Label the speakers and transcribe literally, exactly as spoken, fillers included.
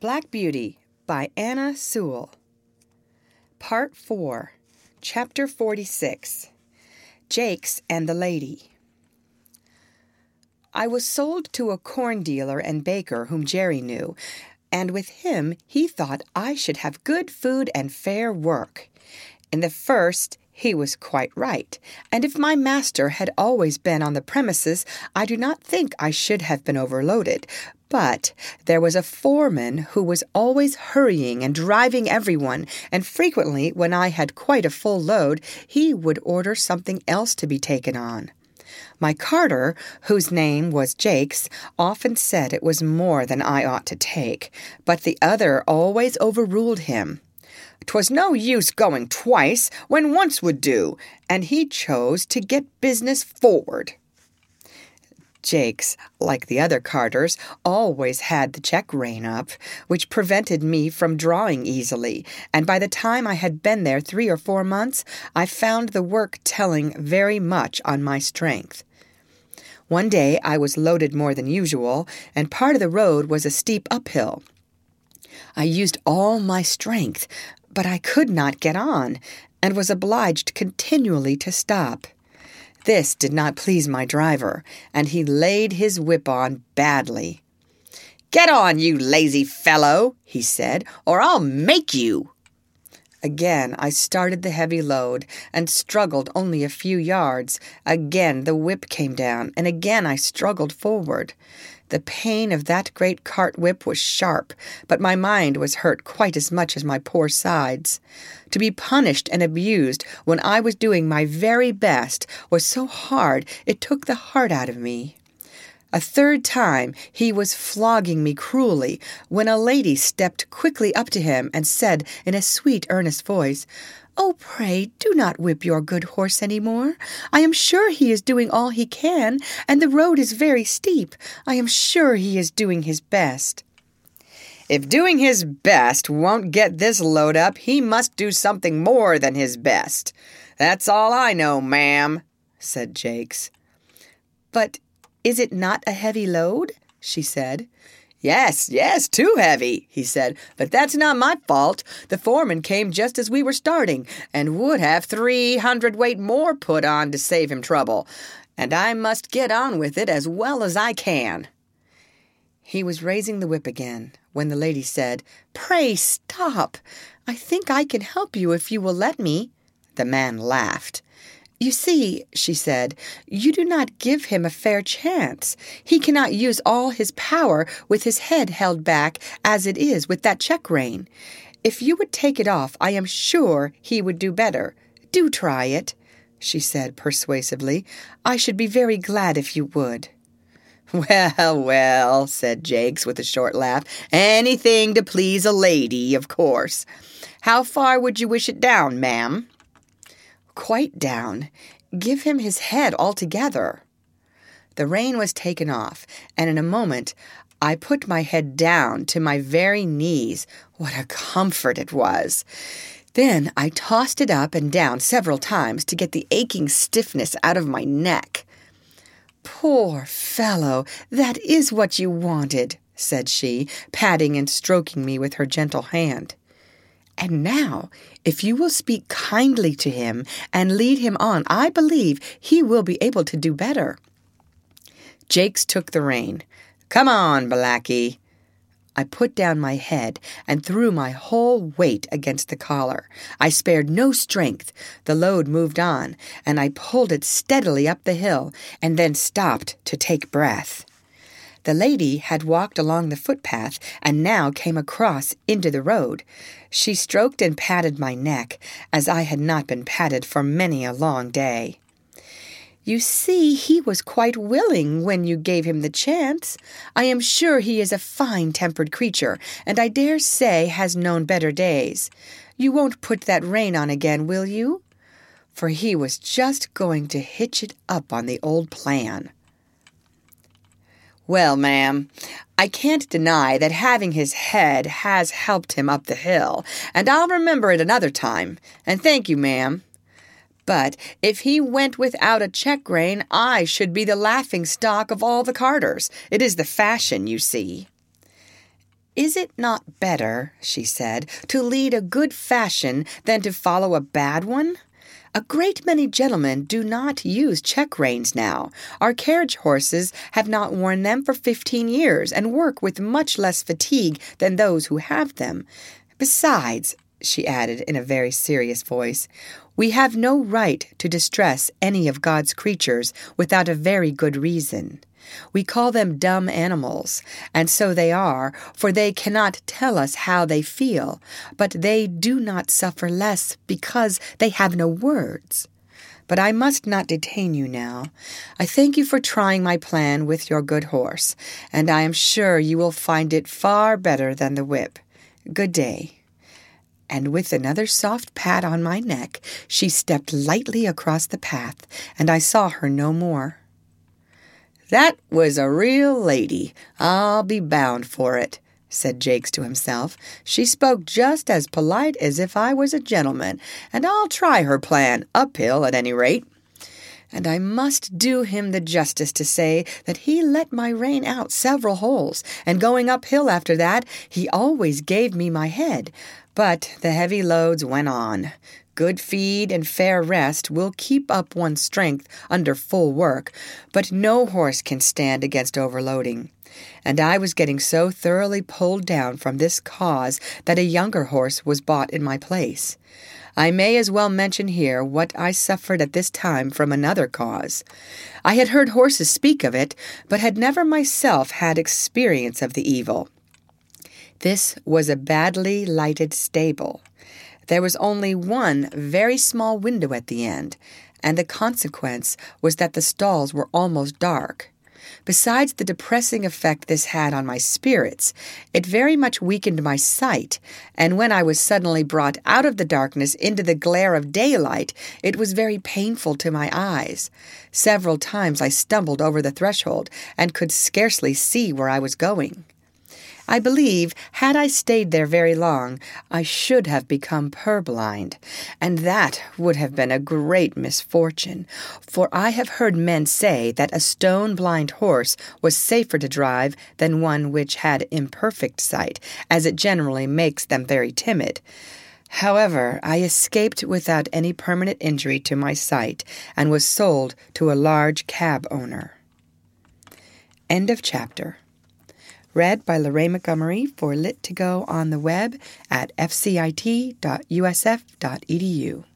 Speaker 1: Black Beauty by Anna Sewell. Part four, Chapter forty-six, Jakes and the Lady. I was sold to a corn dealer and baker whom Jerry knew, and with him he thought I should have good food and fair work. In the first, he was quite right, and if my master had always been on the premises, I do not think I should have been overloaded. But there was a foreman who was always hurrying and driving everyone, and frequently, when I had quite a full load, he would order something else to be taken on. My carter, whose name was Jakes, often said it was more than I ought to take, but the other always overruled him. 'Twas no use going twice when once would do, and he chose to get business forward. Jakes, like the other carters, always had the check rein up, which prevented me from drawing easily, and by the time I had been there three or four months, I found the work telling very much on my strength. One day I was loaded more than usual, and part of the road was a steep uphill. I used all my strength, but I could not get on, and was obliged continually to stop. This did not please my driver, and he laid his whip on badly. "Get on, you lazy fellow," he said, "or I'll make you." Again I started the heavy load, and struggled only a few yards. Again the whip came down, and again I struggled forward. The pain of that great cart whip was sharp, but my mind was hurt quite as much as my poor sides. To be punished and abused when I was doing my very best was so hard it took the heart out of me. A third time he was flogging me cruelly, when a lady stepped quickly up to him and said in a sweet, earnest voice, "Oh, pray, do not whip your good horse any more. I am sure he is doing all he can, and the road is very steep. I am sure he is doing his best." "If doing his best won't get this load up, he must do something more than his best. That's all I know, ma'am," said Jakes. "But is it not a heavy load?" she said. Yes, yes, too heavy," he said, "but that's not my fault. The foreman came just as we were starting, and would have three hundredweight more put on to save him trouble, and I must get on with it as well as I can." He was raising the whip again, when the lady said, "Pray stop. I think I can help you if you will let me." The man laughed. "You see," she said, "you do not give him a fair chance. He cannot use all his power with his head held back as it is with that check rein. If you would take it off, I am sure he would do better. Do try it," she said persuasively. "I should be very glad if you would." "Well, well," said Jakes with a short laugh, "anything to please a lady, of course. How far would you wish it down, ma'am?" "Quite down. Give him his head altogether." The rein was taken off, and in a moment I put my head down to my very knees. What a comfort it was! Then I tossed it up and down several times to get the aching stiffness out of my neck. "Poor fellow, that is what you wanted," said she, patting and stroking me with her gentle hand. "And now, if you will speak kindly to him and lead him on, I believe he will be able to do better." Jakes took the rein. "Come on, Blackie." I put down my head and threw my whole weight against the collar. I spared no strength. The load moved on, and I pulled it steadily up the hill, and then stopped to take breath. The lady had walked along the footpath and now came across into the road. She stroked and patted my neck, as I had not been patted for many a long day. "You see, he was quite willing when you gave him the chance. I am sure he is a fine-tempered creature, and I dare say has known better days. You won't put that rein on again, will you?" For he was just going to hitch it up on the old plan. "Well, ma'am, I can't deny that having his head has helped him up the hill, and I'll remember it another time, and thank you, ma'am. But if he went without a check rein, I should be the laughing-stock of all the carters. It is the fashion, you see." "Is it not better," she said, "to lead a good fashion than to follow a bad one? A great many gentlemen do not use check-reins now. Our carriage horses have not worn them for fifteen years, and work with much less fatigue than those who have them. Besides," she added in a very serious voice, "we have no right to distress any of God's creatures without a very good reason. We call them dumb animals, and so they are, for they cannot tell us how they feel, but they do not suffer less because they have no words. But I must not detain you now. I thank you for trying my plan with your good horse, and I am sure you will find it far better than the whip. Good day." And with another soft pat on my neck, she stepped lightly across the path, and I saw her no more. "That was a real lady, I'll be bound for it," said Jakes to himself. "She spoke just as polite as if I was a gentleman, and I'll try her plan, uphill at any rate." And I must do him the justice to say that he let my rein out several holes, and going uphill after that, he always gave me my head. But the heavy loads went on. Good feed and fair rest will keep up one's strength under full work, but no horse can stand against overloading. And I was getting so thoroughly pulled down from this cause that a younger horse was bought in my place. I may as well mention here what I suffered at this time from another cause. I had heard horses speak of it, but had never myself had experience of the evil. This was a badly lighted stable. There was only one very small window at the end, and the consequence was that the stalls were almost dark. Besides the depressing effect this had on my spirits, it very much weakened my sight, and when I was suddenly brought out of the darkness into the glare of daylight, it was very painful to my eyes. Several times I stumbled over the threshold, and could scarcely see where I was going. I believe, had I stayed there very long, I should have become purblind, and that would have been a great misfortune, for I have heard men say that a stone-blind horse was safer to drive than one which had imperfect sight, as it generally makes them very timid. However, I escaped without any permanent injury to my sight, and was sold to a large cab owner. End of chapter. Read by Lorraine Montgomery for Lit to Go on the web at f c i t dot u s f dot e d u.